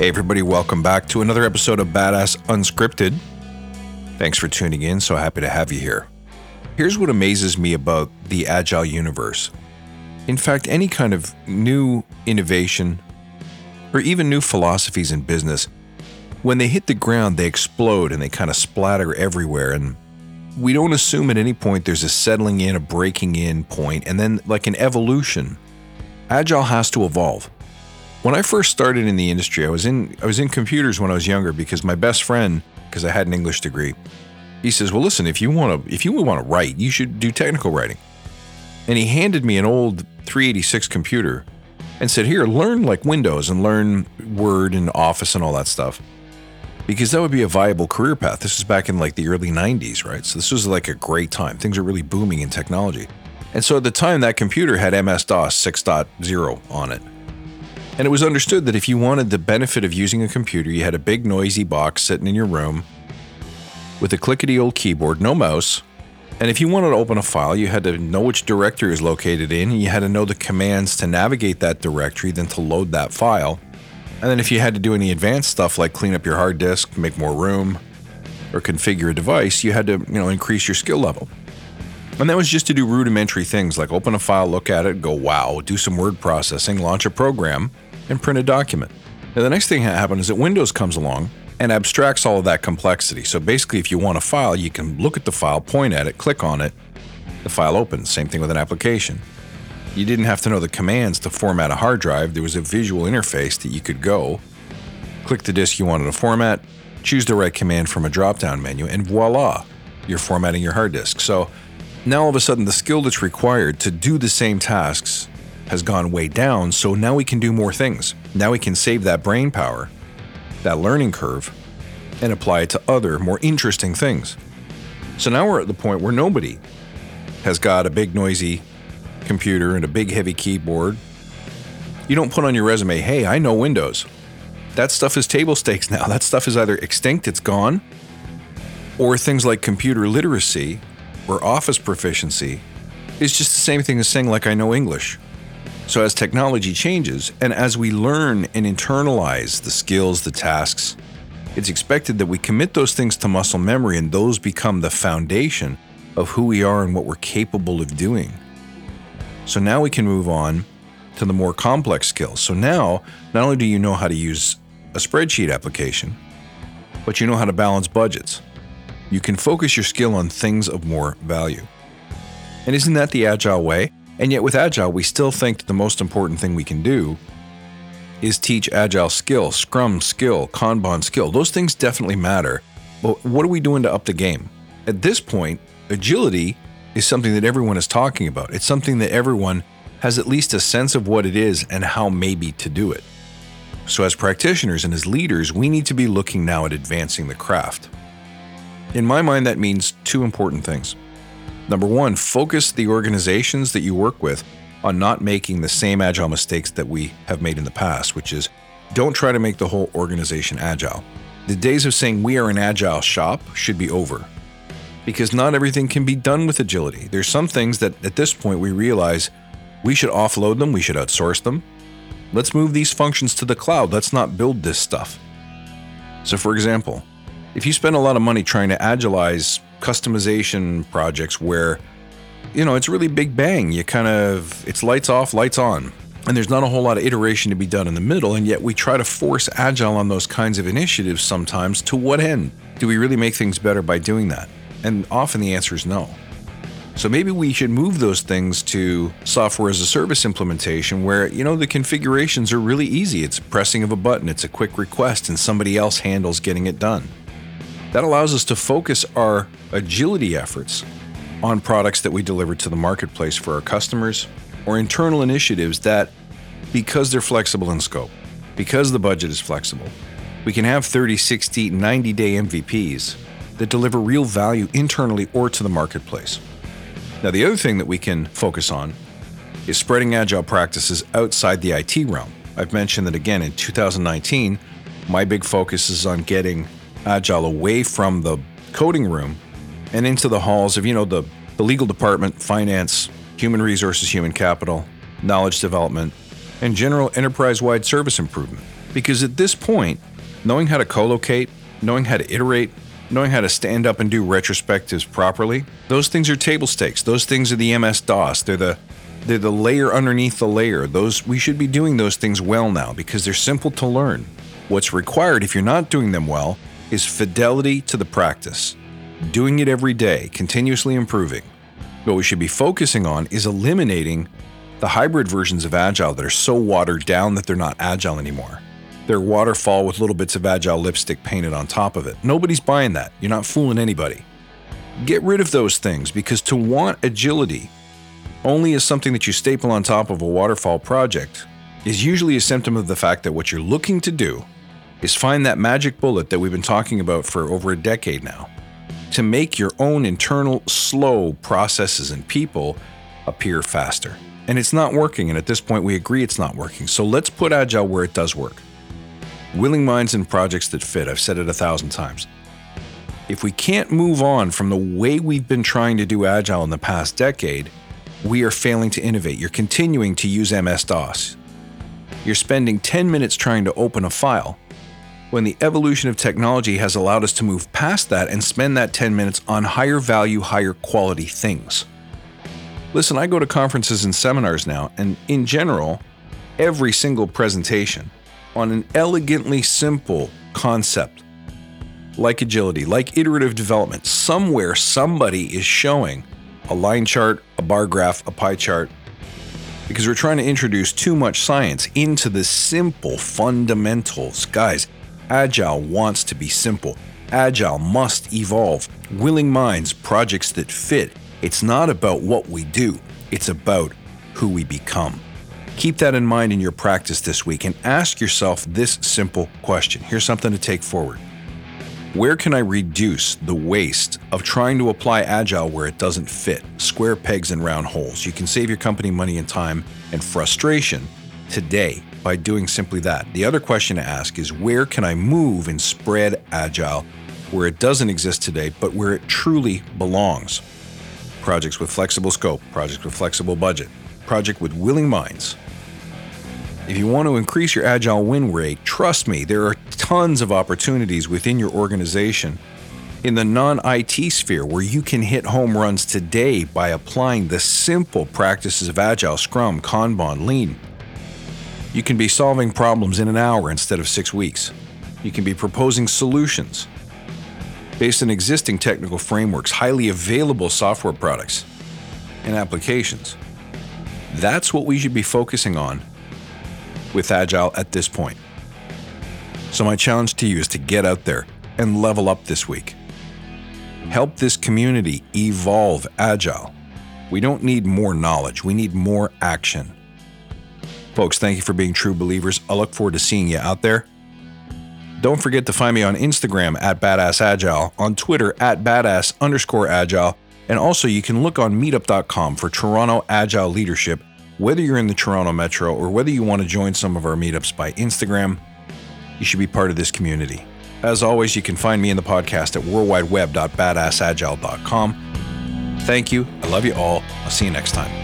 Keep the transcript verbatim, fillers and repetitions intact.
Hey everybody, welcome back to another episode of Badass Unscripted. Thanks for tuning in, so happy to have you here. Here's what amazes me about the Agile universe. In fact, any kind of new innovation or even new philosophies in business, when they hit the ground, they explode and they kind of splatter everywhere. And we don't assume at any point there's a settling in, a breaking in point, and then like an evolution. Agile has to evolve. When I first started in the industry, I was in I was in computers when I was younger because my best friend, because I had an English degree, he says, "Well, listen, if you want to if you want to write, you should do technical writing." And he handed me an old three eighty-six computer and said, "Here, learn like Windows and learn Word and Office and all that stuff, because that would be a viable career path." This was back in like the early nineties, right? So this was like a great time. Things are really booming in technology. And so at the time, that computer had M S DOS six point oh on it. And it was understood that if you wanted the benefit of using a computer, you had a big noisy box sitting in your room with a clickety old keyboard, no mouse. And if you wanted to open a file, you had to know which directory it was located in, and you had to know the commands to navigate that directory, then to load that file. And then if you had to do any advanced stuff like clean up your hard disk, make more room, or configure a device, you had to, you know, increase your skill level. And that was just to do rudimentary things like open a file, look at it, go wow, do some word processing, launch a program, and print a document. Now the next thing that happened is that Windows comes along and abstracts all of that complexity. So basically, if you want a file, you can look at the file, point at it, click on it, the file opens. Same thing with an application. You didn't have to know the commands to format a hard drive. There was a visual interface that you could go, click the disk you wanted to format, choose the right command from a drop-down menu, and voila, you're formatting your hard disk. So now all of a sudden, the skill that's required to do the same tasks has gone way down, so now we can do more things. Now we can save that brain power, that learning curve, and apply it to other, more interesting things. So now we're at the point where nobody has got a big noisy computer and a big heavy keyboard. You don't put on your resume, "Hey, I know Windows." That stuff is table stakes now. That stuff is either extinct, it's gone, or things like computer literacy or Office proficiency is just the same thing as saying, like, I know English. So as technology changes, and as we learn and internalize the skills, the tasks, it's expected that we commit those things to muscle memory, and those become the foundation of who we are and what we're capable of doing. So now we can move on to the more complex skills. So now, not only do you know how to use a spreadsheet application, but you know how to balance budgets. You can focus your skill on things of more value. And isn't that the Agile way? And yet with Agile, we still think that the most important thing we can do is teach Agile skill, Scrum skill, Kanban skill. Those things definitely matter. But what are we doing to up the game? At this point, agility is something that everyone is talking about. It's something that everyone has at least a sense of what it is and how maybe to do it. So as practitioners and as leaders, we need to be looking now at advancing the craft. In my mind, that means two important things. Number one, focus the organizations that you work with on not making the same Agile mistakes that we have made in the past, which is don't try to make the whole organization Agile. The days of saying we are an Agile shop should be over, because not everything can be done with agility. There's some things that at this point we realize we should offload them, we should outsource them. Let's move these functions to the cloud. Let's not build this stuff. So for example, if you spend a lot of money trying to agilize customization projects where, you know, it's really big bang, you kind of, it's lights off, lights on, and there's not a whole lot of iteration to be done in the middle, and yet we try to force Agile on those kinds of initiatives sometimes. To what end? Do we really make things better by doing that? And often the answer is no. So maybe we should move those things to software as a service implementation where, you know, the configurations are really easy. It's a pressing of a button, it's a quick request, and somebody else handles getting it done. That allows us to focus our agility efforts on products that we deliver to the marketplace for our customers, or internal initiatives that, because they're flexible in scope, because the budget is flexible, we can have thirty, sixty, ninety day M V Ps that deliver real value internally or to the marketplace. Now, the other thing that we can focus on is spreading Agile practices outside the I T realm. I've mentioned that again in two thousand nineteen, my big focus is on getting Agile away from the coding room and into the halls of, you know, the, the legal department, finance, human resources, human capital, knowledge development, and general enterprise-wide service improvement. Because at this point, knowing how to co-locate, knowing how to iterate, knowing how to stand up and do retrospectives properly, those things are table stakes. Those things are the M S DOS. They're the they're the layer underneath the layer. Those we should be doing those things well now because they're simple to learn. What's required if you're not doing them well is fidelity to the practice. Doing it every day, continuously improving. What we should be focusing on is eliminating the hybrid versions of Agile that are so watered down that they're not Agile anymore. They're waterfall with little bits of Agile lipstick painted on top of it. Nobody's buying that. You're not fooling anybody. Get rid of those things because to want agility only as something that you staple on top of a waterfall project is usually a symptom of the fact that what you're looking to do is find that magic bullet that we've been talking about for over a decade now to make your own internal slow processes and people appear faster. And it's not working, and at this point we agree it's not working. So let's put Agile where it does work. Willing minds and projects that fit. I've said it a thousand times. If we can't move on from the way we've been trying to do Agile in the past decade, we are failing to innovate. You're continuing to use M S DOS. You're spending ten minutes trying to open a file when the evolution of technology has allowed us to move past that and spend that ten minutes on higher value, higher quality things. Listen, I go to conferences and seminars now, and in general, every single presentation on an elegantly simple concept like agility, like iterative development, somewhere somebody is showing a line chart, a bar graph, a pie chart, because we're trying to introduce too much science into the simple fundamentals. Guys, Agile wants to be simple. Agile must evolve. Willing minds, projects that fit. It's not about what we do. It's about who we become. Keep that in mind in your practice this week and ask yourself this simple question. Here's something to take forward. Where can I reduce the waste of trying to apply Agile where it doesn't fit? Square pegs and round holes. You can save your company money and time and frustration today by doing simply that. The other question to ask is where can I move and spread Agile where it doesn't exist today, but where it truly belongs? Projects with flexible scope, projects with flexible budget, project with willing minds. If you want to increase your Agile win rate, trust me, there are tons of opportunities within your organization in the non-I T sphere where you can hit home runs today by applying the simple practices of Agile, Scrum, Kanban, Lean. You can be solving problems in an hour instead of six weeks. You can be proposing solutions based on existing technical frameworks, highly available software products, and applications. That's what we should be focusing on with Agile at this point. So my challenge to you is to get out there and level up this week. Help this community evolve Agile. We don't need more knowledge, we need more action. Folks, thank you for being true believers. I look forward to seeing you out there. Don't forget to find me on Instagram at Badass Agile, on Twitter at Badass underscore Agile, and also you can look on meetup dot com for Toronto Agile Leadership. Whether you're in the Toronto Metro or whether you want to join some of our meetups by Instagram, you should be part of this community. As always, you can find me in the podcast at world wide web dot badass agile dot com. Thank you. I love you all. I'll see you next time.